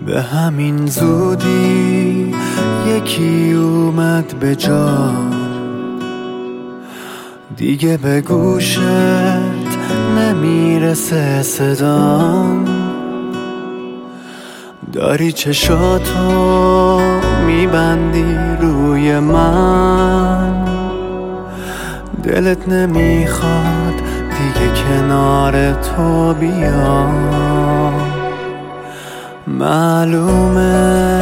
به همین زودی یکی اومد به جا، دیگه به گوشت نمیرسه صدام. داری چشاتو میبندی روی من، دلت نمیخواد دیگه کنار تو بیام. معلومه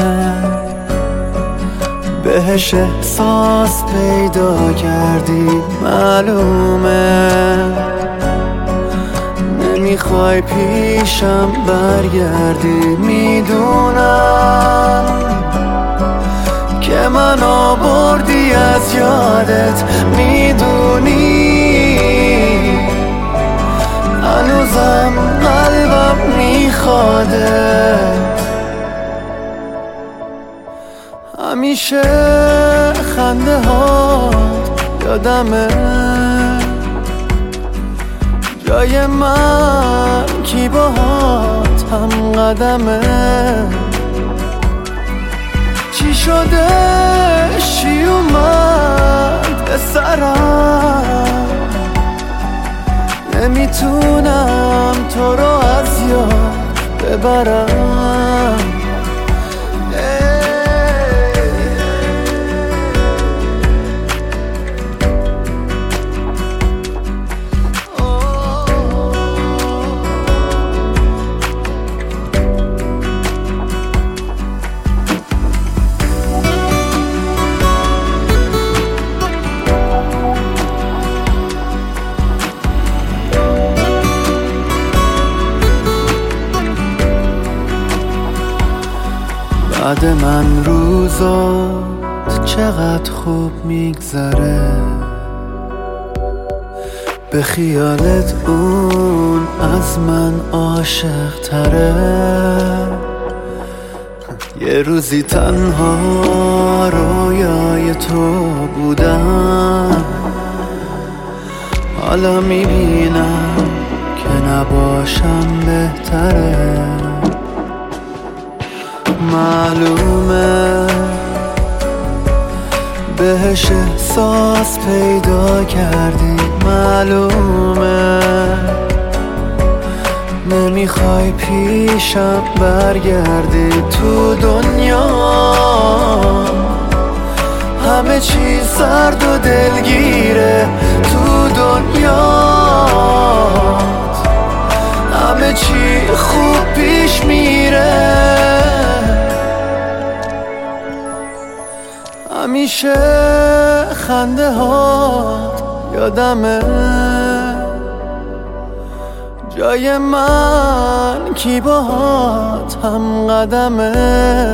بهش احساس پیدا کردی، معلومه نمیخوای پیشم برگردی. میدونم که من آوردی از یادت، میدونی هنوزم قلبم میخوادت. همیشه خنده هات یادمه، جای من کی باهات هم قدمه. چی شده چی اومد به سرم، نمیتونم تو رو از یاد ببرم. بعد من روزات چقدر خوب میگذره، به خیالت اون از من عاشق تره. یه روزی تنها رویای تو بودم، حالا میبینم که نباشم بهتره. معلومه بهش احساس پیدا کردی، معلومه نمیخوای پیشم برگردی. تو دنیا همه چی سرد و دلگیره، تو دنیا همه چی خوب پیش میره. همیشه خنده هات یادمه، جای من کی باهات هم قدمه.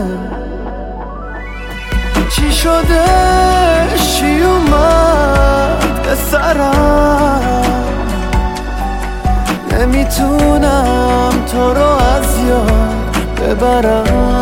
چی شده چی اومد به سرم، نمیتونم تو رو از یاد ببرم.